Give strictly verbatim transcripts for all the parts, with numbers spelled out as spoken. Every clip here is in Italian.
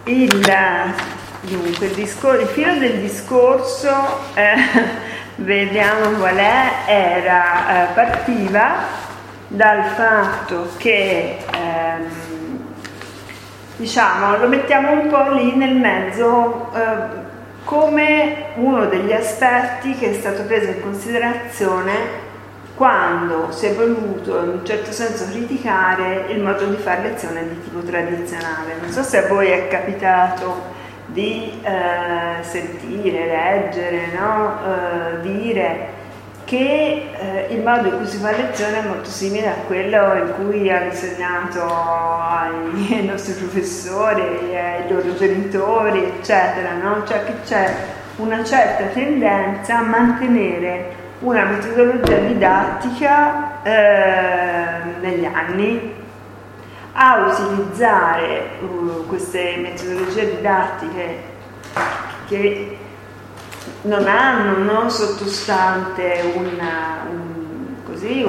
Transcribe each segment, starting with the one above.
il, dunque, il, discor- il filo del discorso, eh, vediamo qual è, era, eh, partiva dal fatto che, ehm, diciamo, lo mettiamo un po' lì nel mezzo, eh, come uno degli aspetti che è stato preso in considerazione quando si è voluto in un certo senso criticare il modo di fare lezione di tipo tradizionale. Non so se a voi è capitato di eh, sentire, leggere, no? eh, dire che eh, il modo in cui si fa lezione è molto simile a quello in cui hanno insegnato ai, ai nostri professori, ai loro genitori, eccetera, no? Cioè che c'è una certa tendenza a mantenere una metodologia didattica eh, negli anni, a utilizzare uh, queste metodologie didattiche che non hanno, no, sottostante una, un, così,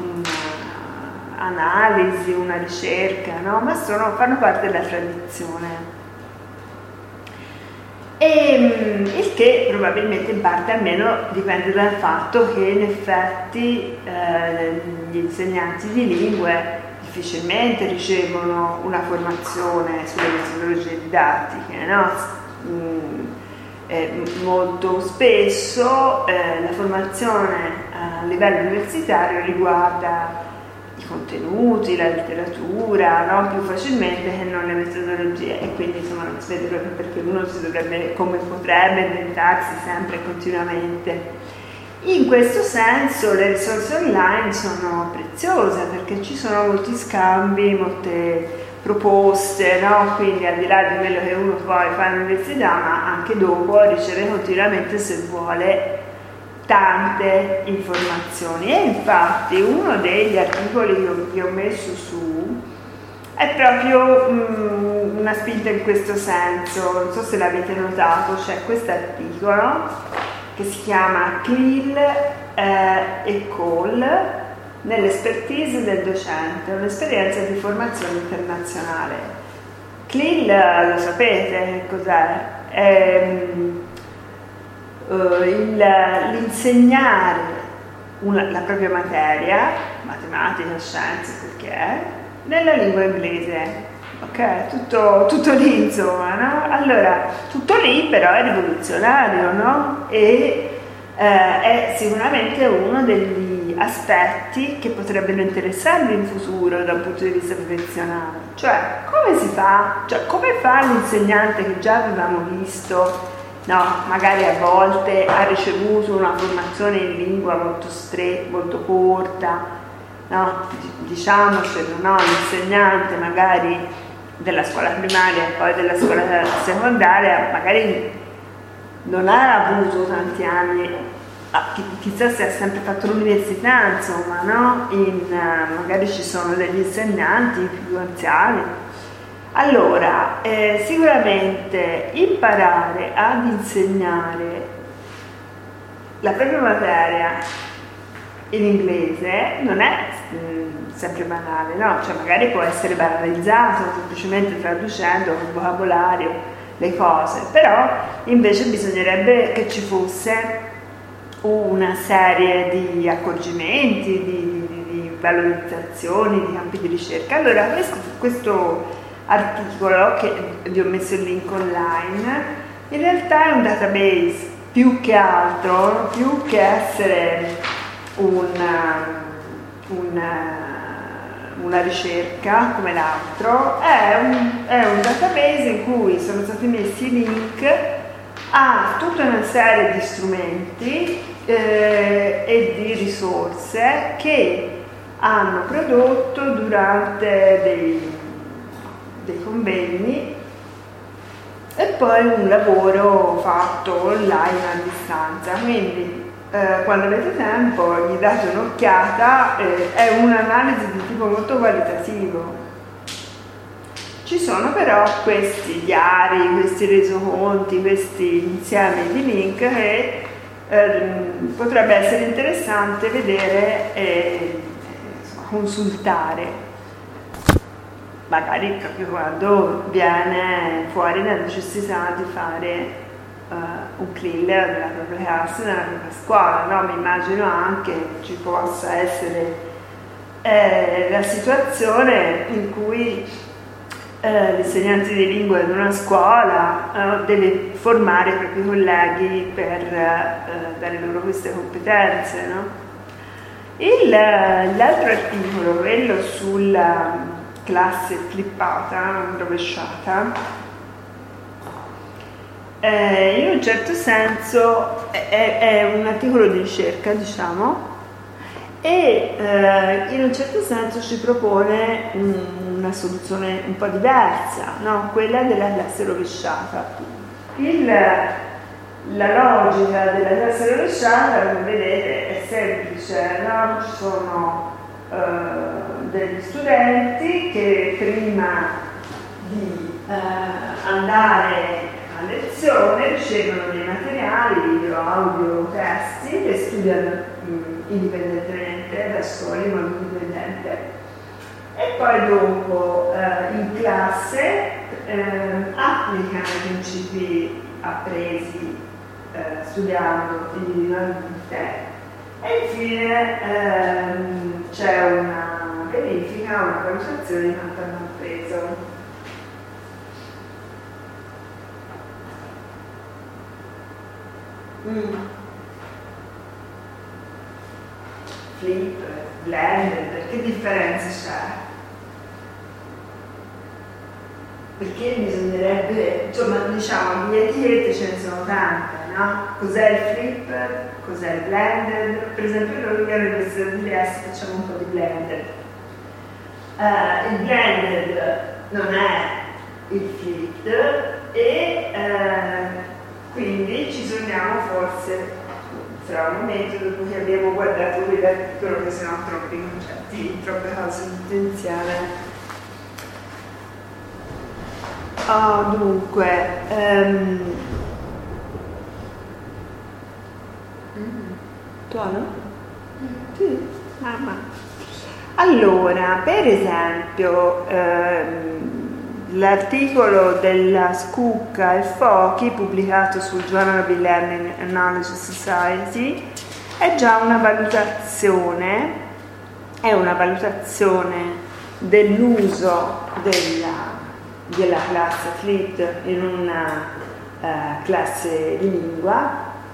un'analisi, una ricerca, no? Ma sono, fanno parte della tradizione. E il che probabilmente in parte almeno dipende dal fatto che in effetti eh, gli insegnanti di lingue difficilmente ricevono una formazione sulle metodologie didattiche, no? Mm, eh, molto spesso eh, la formazione a livello universitario riguarda i contenuti, la letteratura, no? Più facilmente che non le metodologie, e quindi insomma non si vede proprio perché uno si dovrebbe, come potrebbe, inventarsi sempre e continuamente. In questo senso le risorse online sono preziose perché ci sono molti scambi, molte proposte, no? Quindi al di là di quello che uno poi fa all'università, ma anche dopo riceve continuamente, se vuole, tante informazioni. E infatti uno degli articoli che ho, che ho messo su è proprio um, una spinta in questo senso. Non so se l'avete notato, c'è questo articolo che si chiama C L I L eh, e Call nell'expertise del docente, un'esperienza di formazione internazionale. C L I L, lo sapete cos'è? È, Uh, il, l'insegnare una, la propria materia, matematica, scienze, quel che è, nella lingua inglese, ok? Tutto, tutto lì, insomma, no? Allora, tutto lì però è rivoluzionario, no? E eh, è sicuramente uno degli aspetti che potrebbero interessarvi in futuro da un punto di vista professionale. Cioè, come si fa? Cioè, come fa l'insegnante che già avevamo visto? No, magari a volte ha ricevuto una formazione in lingua molto stretta, molto corta, no? Diciamocelo, no? L'insegnante magari della scuola primaria e poi della scuola secondaria magari non ha avuto tanti anni, chissà se ha sempre fatto l'università, insomma, no? In, magari ci sono degli insegnanti più anziani. Allora, eh, sicuramente imparare ad insegnare la propria materia in inglese non è mh, sempre banale, no? Cioè magari può essere banalizzato semplicemente traducendo con vocabolario le cose, però invece bisognerebbe che ci fosse una serie di accorgimenti, di, di, di valorizzazioni, di campi di ricerca. Allora, questo, questo articolo che vi ho messo il link online in realtà è un database, più che altro, più che essere una, una, una ricerca come l'altro, è un, è un database in cui sono stati messi link a tutta una serie di strumenti eh, e di risorse che hanno prodotto durante dei dei convegni e poi un lavoro fatto online a distanza. Quindi eh, quando avete tempo gli date un'occhiata, eh, è un'analisi di tipo molto qualitativo. Ci sono però questi diari, questi resoconti, questi insiemi di link che eh, potrebbe essere interessante vedere e insomma, consultare. magari proprio quando viene fuori la necessità di fare uh, un clean della propria classe, nella propria scuola, no? Mi immagino anche ci possa essere eh, la situazione in cui eh, l'insegnante di lingua in una scuola eh, deve formare i propri colleghi per eh, dare loro queste competenze, no? Il, l'altro articolo, quello sulla classe flippata, rovesciata, eh, in un certo senso è, è un articolo di ricerca, diciamo, e eh, in un certo senso ci propone un, una soluzione un po' diversa, no? Quella della classe rovesciata. Il, la logica della classe rovesciata, come vedete, è semplice, no? Ci sono uh, degli studenti che prima di uh, andare a lezione ricevono dei materiali, video, audio, testi, e studiano um, indipendentemente da scuola in modo indipendente, e poi dopo uh, in classe uh, applicano i principi appresi Eh, studiando individualmente, e infine ehm, c'è una verifica, una valutazione di quanto hanno appreso. Mm. Flip, blended, che differenza c'è? Perché bisognerebbe, insomma, diciamo, di etichette ce ne sono tante, no? Cos'è il flip? Cos'è il blended? Per esempio noi all'Università di Trieste facciamo un po' di blended. Uh, il blended non è il flip e uh, quindi ci sogniamo forse tra un momento dopo che abbiamo guardato quell'articolo, che sennò troppi concetti, troppe cose insieme. Oh, dunque, um, mm. tuono? Mm. Sì, ah, ma. Allora, per esempio, ehm, l'articolo della Scucca e Fochi pubblicato sul Journal of Learning and Knowledge Society è già una valutazione, è una valutazione dell'uso della della classe Flip in una uh, classe di lingua,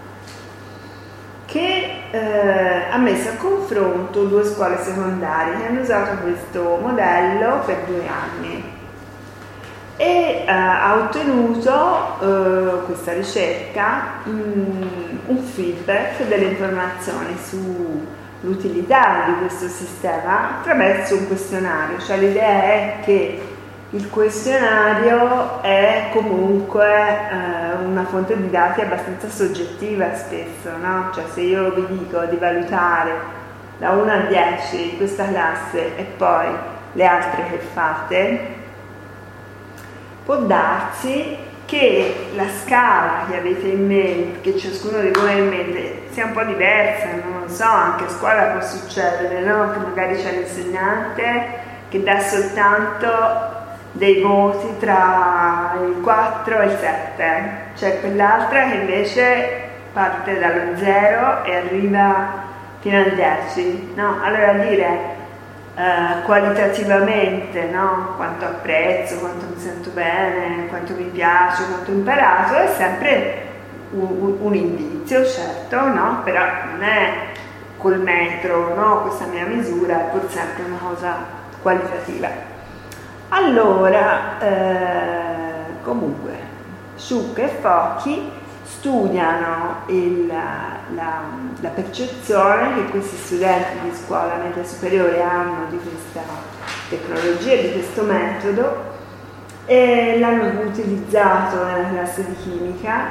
che uh, ha messo a confronto due scuole secondarie che hanno usato questo modello per due anni e uh, ha ottenuto uh, questa ricerca um, un feedback delle informazioni sull'utilità di questo sistema attraverso un questionario. Cioè l'idea è che il questionario è comunque eh, una fonte di dati abbastanza soggettiva spesso, no? Cioè se io vi dico di valutare da uno a dieci questa classe e poi le altre che fate, può darsi che la scala che avete in mente, che ciascuno di voi ha in mente, sia un po' diversa, non lo so, anche a scuola può succedere, no? Che magari c'è l'insegnante che dà soltanto dei voti tra il quattro e il sette, c'è quell'altra che invece parte dallo zero e arriva fino al dieci, no? Allora dire eh, qualitativamente, no? Quanto apprezzo, quanto mi sento bene, quanto mi piace, quanto ho imparato, è sempre un, un indizio, certo, no? Però non è col metro, no? Questa mia misura è pur sempre una cosa qualitativa. Allora, eh, comunque, Sciucca e Fochi studiano il, la, la percezione che questi studenti di scuola media superiore hanno di questa tecnologia, di questo metodo, e l'hanno utilizzato nella classe di chimica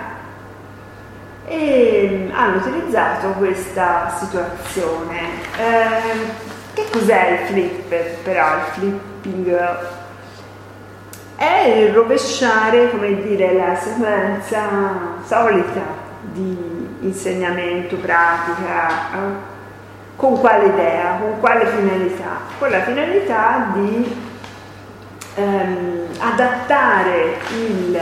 e hanno utilizzato questa situazione. Eh, che cos'è il flip, però, il flipping? È il rovesciare, come dire, la sequenza solita di insegnamento, pratica, eh? Con quale idea, con quale finalità? Con la finalità di ehm, adattare il,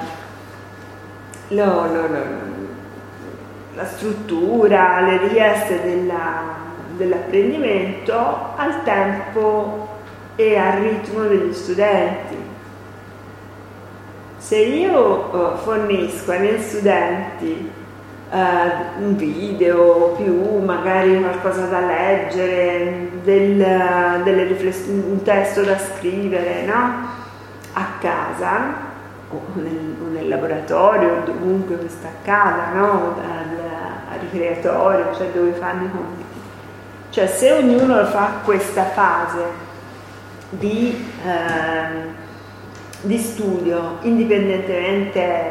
lo, lo, lo, la struttura, le richieste della, dell'apprendimento al tempo e al ritmo degli studenti. Se io fornisco ai miei studenti uh, un video, più magari qualcosa da leggere, del, delle riflessioni, un testo da scrivere, no? A casa o nel, o nel laboratorio, dovunque questo accada, no? Al, al ricreatorio, cioè dove fanno i compiti. Cioè se ognuno fa questa fase di, eh, di studio indipendentemente eh,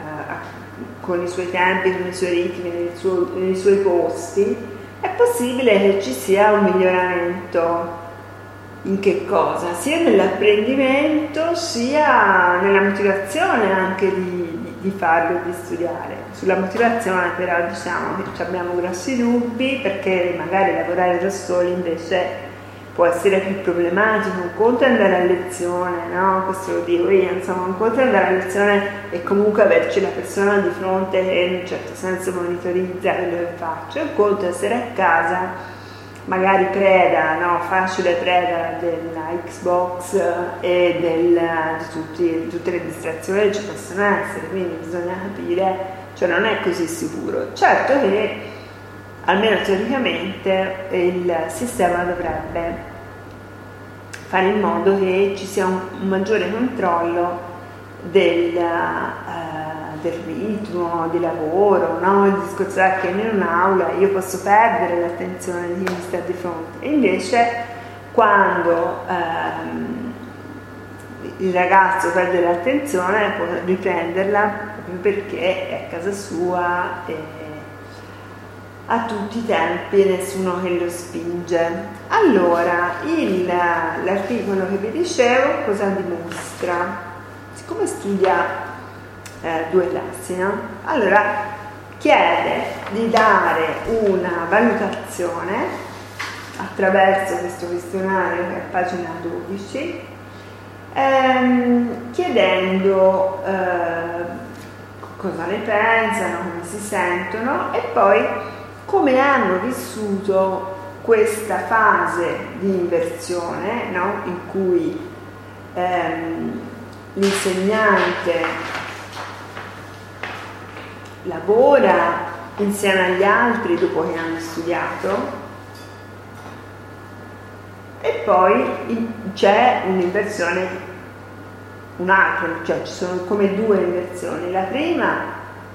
con i suoi tempi, con i suoi ritmi, nei suoi, nei suoi posti, è possibile che ci sia un miglioramento. In che cosa? Sia nell'apprendimento sia nella motivazione anche di, di, di farlo e di studiare. Sulla motivazione però diciamo che abbiamo grossi dubbi, perché magari lavorare da soli invece può essere più problematico. Un conto è andare a lezione, no? Questo lo dico io, insomma, un conto è andare a lezione e comunque averci la persona di fronte che in un certo senso monitorizza quello che faccio. Un conto è essere a casa, magari preda, no? Facile preda della Xbox e del, di, tutti, di tutte le distrazioni che ci possono essere, quindi bisogna capire, cioè non è così sicuro. Certo che almeno teoricamente il sistema dovrebbe fare in modo che ci sia un, un maggiore controllo del, uh, del ritmo di lavoro, no? Il discorso è che in un'aula io posso perdere l'attenzione di chi mi sta di fronte, e invece quando um, il ragazzo perde l'attenzione può riprenderla proprio perché è a casa sua e a tutti i tempi, nessuno che lo spinge. Allora, il, l'articolo che vi dicevo cosa dimostra? Siccome studia eh, due classi, no? Allora chiede di dare una valutazione attraverso questo questionario che è a pagina dodici, ehm, chiedendo eh, cosa ne pensano, come si sentono e poi come hanno vissuto questa fase di inversione, no? In cui ehm, l'insegnante lavora insieme agli altri dopo che hanno studiato e poi c'è un'inversione, un'altra, cioè ci sono come due inversioni. La prima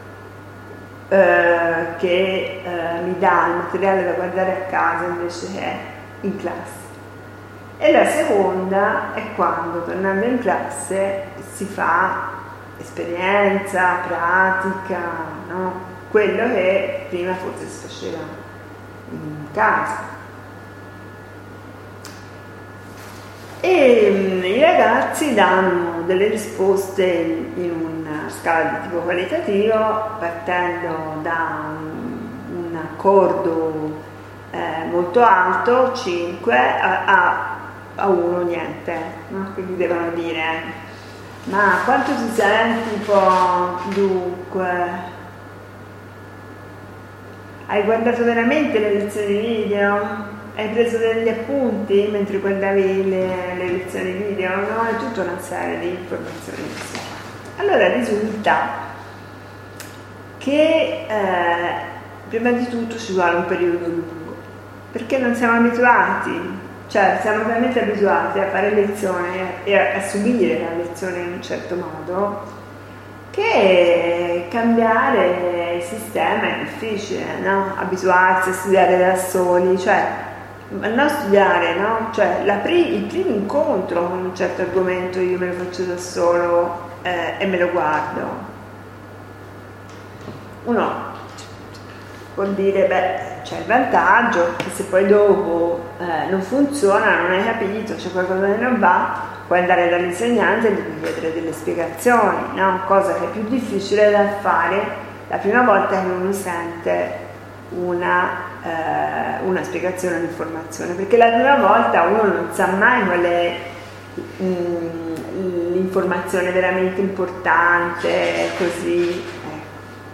Eh, che eh, mi dà il materiale da guardare a casa invece che in classe, e la seconda è quando tornando in classe si fa esperienza, pratica, no? Quello che prima forse si faceva in casa. E mh, i ragazzi danno delle risposte in una scala di tipo qualitativo, partendo da un, un accordo eh, molto alto, cinque, a, a, a uno niente, no? Quindi devono dire: ma quanto ti senti un po', dunque, hai guardato veramente le lezioni video? Hai preso degli appunti mentre guardavi le, le lezioni video? No? È tutta una serie di informazioni. Allora risulta che eh, prima di tutto ci vuole un periodo lungo, perché non siamo abituati, cioè siamo talmente abituati a fare lezione e a, a subire la lezione in un certo modo, che cambiare il sistema è difficile, no? Abituarsi a studiare da soli, cioè non studiare, no? Cioè la pri- il primo incontro con un certo argomento io me lo faccio da solo eh, e me lo guardo. Uno può dire, beh, c'è il vantaggio che se poi dopo eh, non funziona, non hai capito, c'è qualcosa che non va, puoi andare dall'insegnante e devi chiedere delle spiegazioni, no? Cosa che è più difficile da fare la prima volta che uno sente una Eh, una spiegazione, un'informazione, perché la prima volta uno non sa mai qual è mh, un'informazione veramente importante, così. Ecco.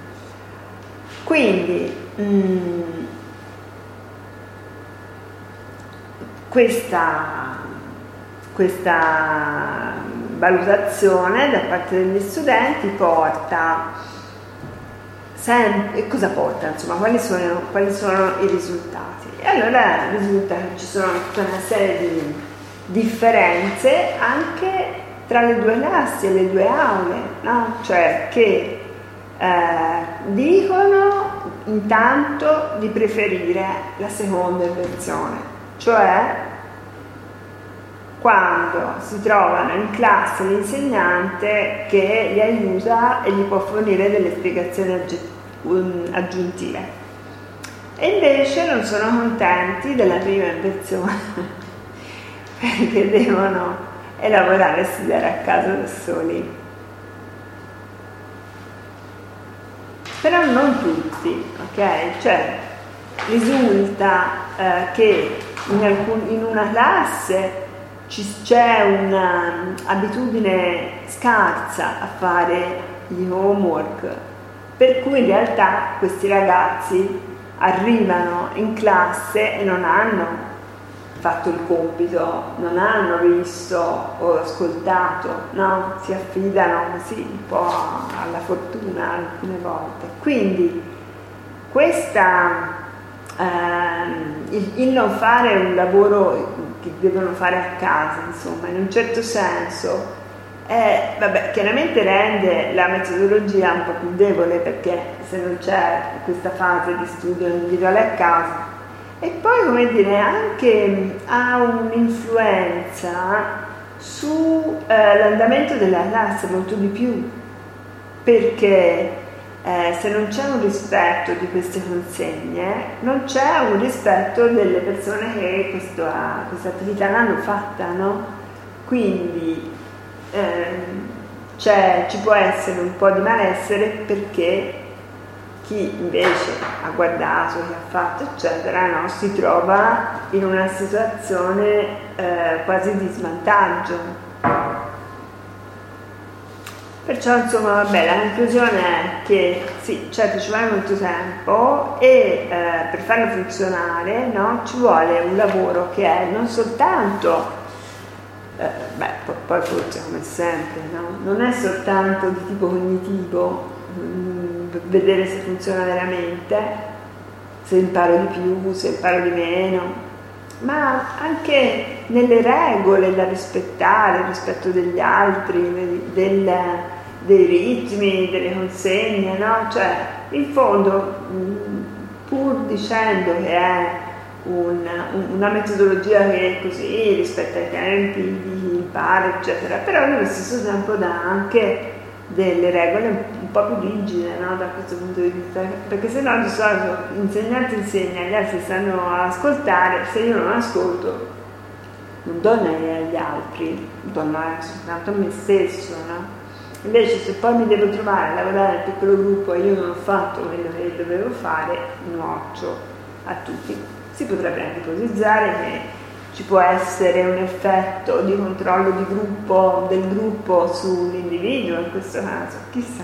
Quindi mh, questa, questa valutazione da parte degli studenti porta sempre, cosa porta? Insomma, quali sono, quali sono i risultati? E allora risulta che ci sono tutta una serie di differenze anche tra le due classi e le due aule, no? Cioè che eh, dicono intanto di preferire la seconda versione, cioè quando si trovano in classe l'insegnante che li aiuta e gli può fornire delle spiegazioni aggiuntive. E invece non sono contenti della prima versione perché devono elaborare e studiare a casa da soli. Però non tutti, ok? Cioè risulta eh, che in, alcun, in una classe c'è un'abitudine scarsa a fare gli homework, per cui in realtà questi ragazzi arrivano in classe e non hanno fatto il compito, non hanno visto o ascoltato, no? Si affidano così un po' alla fortuna alcune volte. Quindi questa, ehm, il, il non fare un lavoro che devono fare a casa, insomma, in un certo senso, eh, vabbè, chiaramente rende la metodologia un po' più debole, perché se non c'è questa fase di studio individuale a casa, e poi, come dire, anche ha un'influenza sull'andamento eh, della classe molto di più, perché Eh, se non c'è un rispetto di queste consegne, non c'è un rispetto delle persone che questa, questa attività l'hanno fatta, no? Quindi ehm, c'è, ci può essere un po' di malessere perché chi invece ha guardato, che ha fatto, eccetera, no? Si trova in una situazione eh, quasi di svantaggio. Perciò, insomma, vabbè, la conclusione è che sì, certo ci vuole molto tempo e eh, per farlo funzionare, no, ci vuole un lavoro che è non soltanto, eh, beh, poi forse come sempre, no? Non è soltanto di tipo cognitivo, mh, per vedere se funziona veramente, se imparo di più, se imparo di meno, ma anche nelle regole da rispettare, il rispetto degli altri, del, dei ritmi, delle consegne, no? Cioè, in fondo, pur dicendo che è un, una metodologia che così rispetta i tempi di imparo, eccetera, però nello stesso tempo dà anche delle regole un po' più rigide, no? Da questo punto di vista, perché se no di solito l'insegnante insegna, gli altri stanno a ascoltare, se io non ascolto non do né agli altri, do soltanto a me stesso, no? Invece se poi mi devo trovare a lavorare nel piccolo gruppo e io non ho fatto quello che dovevo fare, nuocio a tutti. Si potrebbe anche ipotizzare che ci può essere un effetto di controllo di gruppo, del gruppo sull'individuo in questo caso, chissà.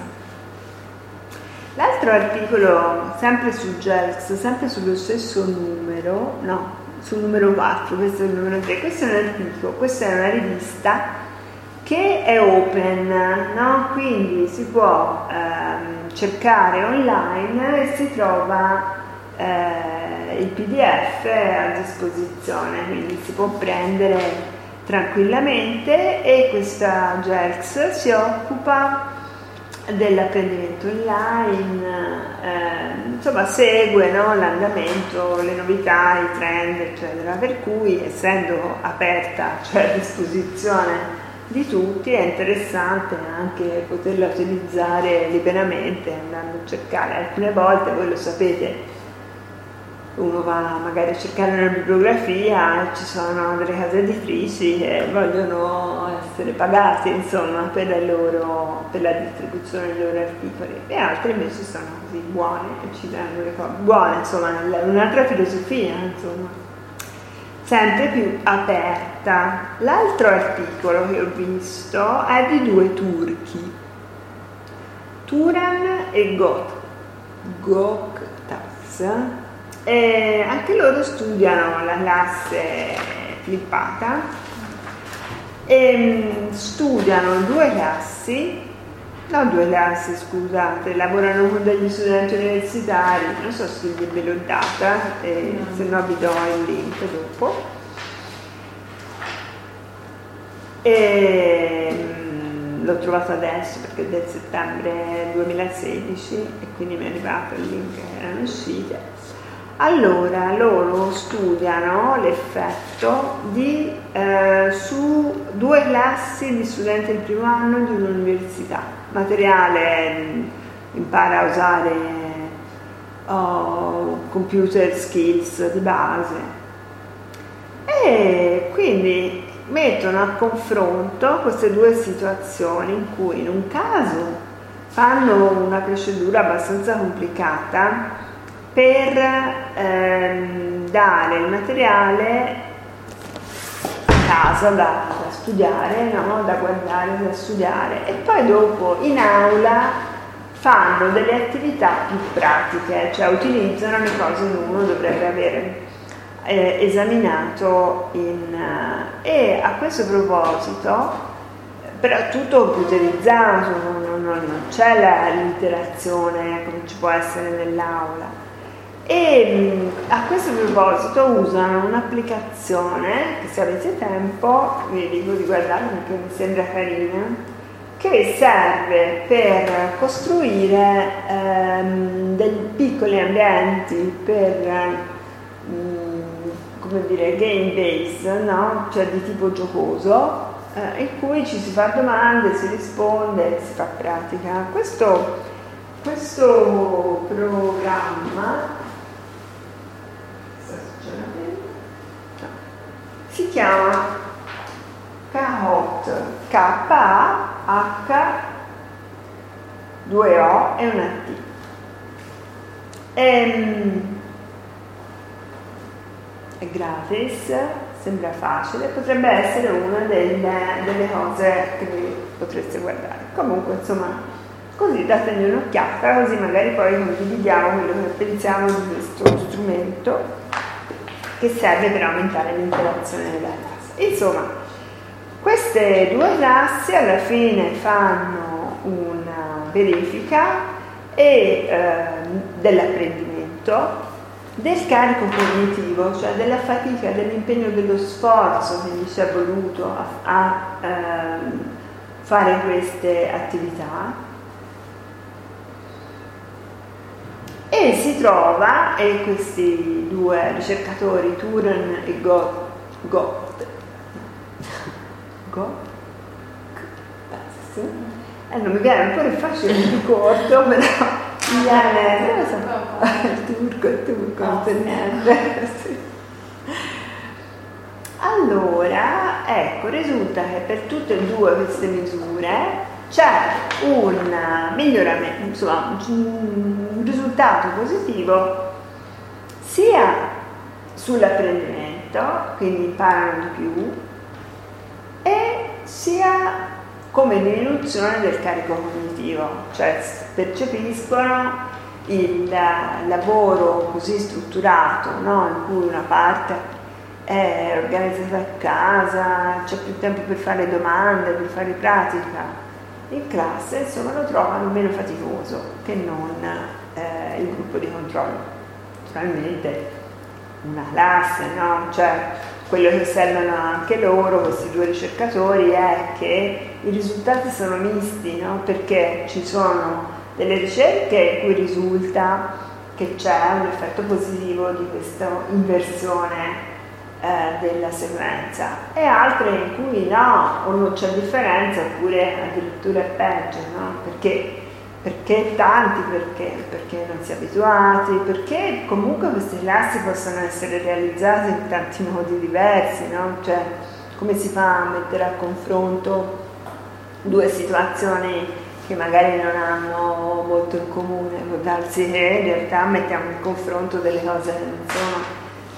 L'altro articolo, sempre su Jelks, sempre sullo stesso numero, no, sul numero quattro, questo è il numero tre, questo è un articolo, questa è una rivista che è open, no? Quindi si può ehm, cercare online e si trova eh, il P D F a disposizione, quindi si può prendere tranquillamente, e questa Jelks si occupa dell'apprendimento online, eh, insomma segue, no, l'andamento, le novità, i trend, eccetera, per cui essendo aperta, cioè a disposizione di tutti, è interessante anche poterla utilizzare liberamente andando a cercare. Alcune volte, voi lo sapete, uno va magari a cercare una bibliografia, ci sono delle case editrici che vogliono essere pagate, insomma, per la loro, per la distribuzione dei loro articoli, e altre invece sono così buone e ci danno le cose buone, insomma, un'altra filosofia, insomma. sempre più aperta. L'altro articolo che ho visto è di due turchi, Turan e Gok, Goktas, e anche loro studiano la classe flippata e studiano due classi, no due classi scusate, lavorano con degli studenti universitari, non so se ve l'ho data, eh, no. Se no vi do il link dopo. E, l'ho trovato adesso perché è del settembre duemilasedici e quindi mi è arrivato il link che erano uscite. Allora, loro studiano l'effetto di, eh, su due classi di studenti del primo anno di un'università. Materiale, impara a usare oh, computer skills di base. E quindi mettono a confronto queste due situazioni in cui in un caso fanno una procedura abbastanza complicata per ehm, dare il materiale a casa da, da studiare, no? Da guardare, da studiare, e poi dopo in aula fanno delle attività più pratiche, cioè utilizzano le cose che uno dovrebbe avere eh, esaminato in, uh, e a questo proposito però tutto computerizzato, non, non, non c'è la, l'interazione come ci può essere nell'aula. E a questo proposito usano un'applicazione che, se avete tempo, vi dico di guardarla perché mi sembra carina, che serve per costruire ehm, dei piccoli ambienti per mh, come dire game based, no? Cioè di tipo giocoso, eh, in cui ci si fa domande, si risponde, si fa pratica. Questo, questo programma si chiama Kahoot, K A H due O e una T. Ehm, è gratis, sembra facile, potrebbe essere una delle, delle cose che potreste guardare. Comunque, insomma, così dategli un'occhiata, così magari poi condividiamo quello che pensiamo di questo strumento che serve per aumentare l'interazione nella classe. Insomma, queste due classi alla fine fanno una verifica e, eh, dell'apprendimento, del carico cognitivo, cioè della fatica, dell'impegno, dello sforzo che gli ci è voluto a, a eh, fare queste attività. E si trova, e questi due ricercatori, Turan e Gok, Gok, Gok, eh, non mi viene un po' facile più corto, però mi viene, non lo so, il turco, il turco, non per niente. Sì. Allora, ecco, risulta che per tutte e due queste misure c'è un miglioramento, insomma, un risultato positivo sia sull'apprendimento, quindi imparano di più, e sia come diminuzione del carico cognitivo, cioè percepiscono il lavoro così strutturato, no? In cui una parte è organizzata a casa, c'è più tempo per fare domande, per fare pratica. In classe, insomma, lo trovano meno faticoso che non eh, il gruppo di controllo. Naturalmente una classe, no? Cioè, quello che osservano anche loro, questi due ricercatori, è che i risultati sono misti, no? Perché ci sono delle ricerche in cui risulta che c'è un effetto positivo di questa inversione della sequenza, e altre in cui no, o non c'è differenza, oppure addirittura è peggio, no? Perché, perché tanti, perché? Perché non si è abituati, perché comunque queste classi possono essere realizzate in tanti modi diversi, no? Cioè, come si fa a mettere a confronto due situazioni che magari non hanno molto in comune? Può darsi che in realtà mettiamo in confronto delle cose che non sono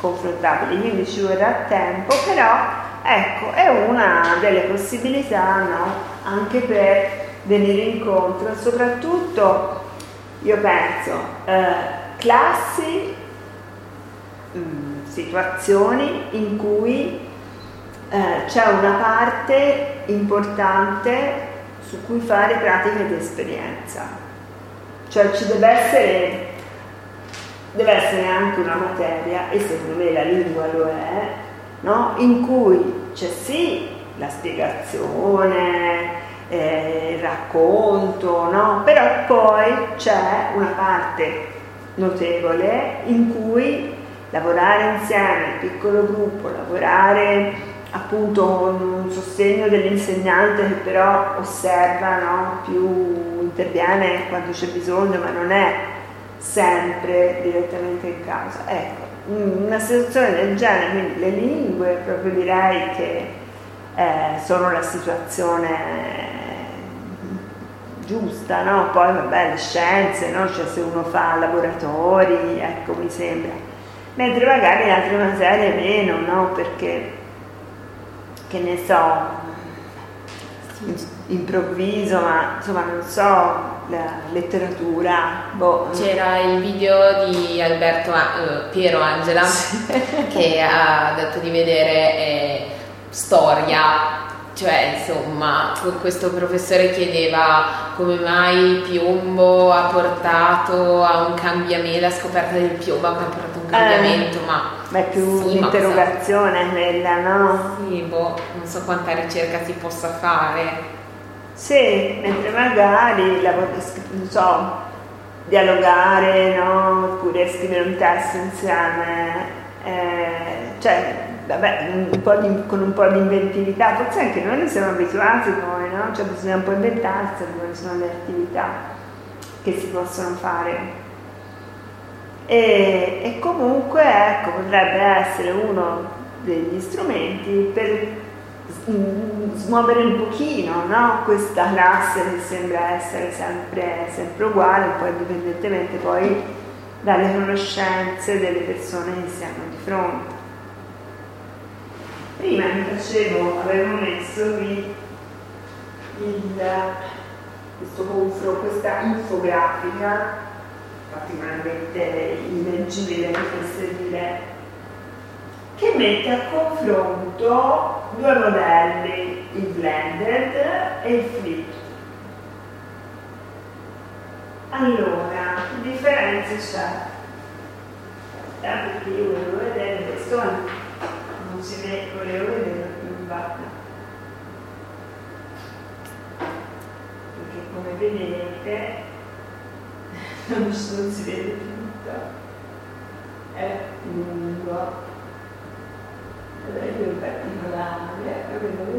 confrontabili, quindi ci vorrà tempo, però ecco, è una delle possibilità, no? Anche per venire incontro, soprattutto io penso eh, classi, mh, situazioni in cui eh, c'è una parte importante su cui fare pratiche di esperienza, cioè ci deve essere deve essere anche una materia, e secondo me la lingua lo è, no? In cui c'è sì la spiegazione, eh, il racconto, no? Però poi c'è una parte notevole in cui lavorare insieme, il piccolo gruppo, lavorare appunto con un sostegno dell'insegnante che però osserva, no? Più interviene quando c'è bisogno, ma non è sempre direttamente in causa. Ecco, una situazione del genere, quindi le lingue proprio direi che eh, sono la situazione giusta, no? Poi vabbè le scienze, no? Cioè se uno fa laboratori, ecco mi sembra, mentre magari in altre materie meno, no? Perché che ne so, improvviso, ma insomma non so, la letteratura, boh. C'era il video di Alberto uh, Piero Angela che ha dato di vedere eh, storia, cioè insomma questo professore chiedeva come mai il piombo ha portato a un cambiamento, la scoperta del piombo ha portato a un cambiamento, eh, ma ma è più sì, un'interrogazione quella, no? Sì, boh, non so quanta ricerca si possa fare. Sì, mentre magari la, non so, dialogare, no? Oppure scrivere un testo insieme, eh, cioè, vabbè, un po' di, con un po' di inventività, forse anche noi ne siamo abituati poi, no? Cioè bisogna un po' inventarsi quali sono le attività che si possono fare. E, e comunque, ecco, potrebbe essere uno degli strumenti per smuovere un pochino, no? Questa classe che sembra essere sempre, sempre uguale, un po' indipendentemente poi dalle conoscenze delle persone che si hanno di fronte. Prima mi facevo, avevo messo qui il, questo confronto, questa infografica particolarmente illeggibile, mi potesse dire, che mette a confronto due modelli, il blended e il flip. Allora, che differenze c'è? Eh, perché io volevo vedere questo, non si vede, volevo vedere più va. Perché come vedete non, non si vede tutto, è lungo. Io in particolare, proprio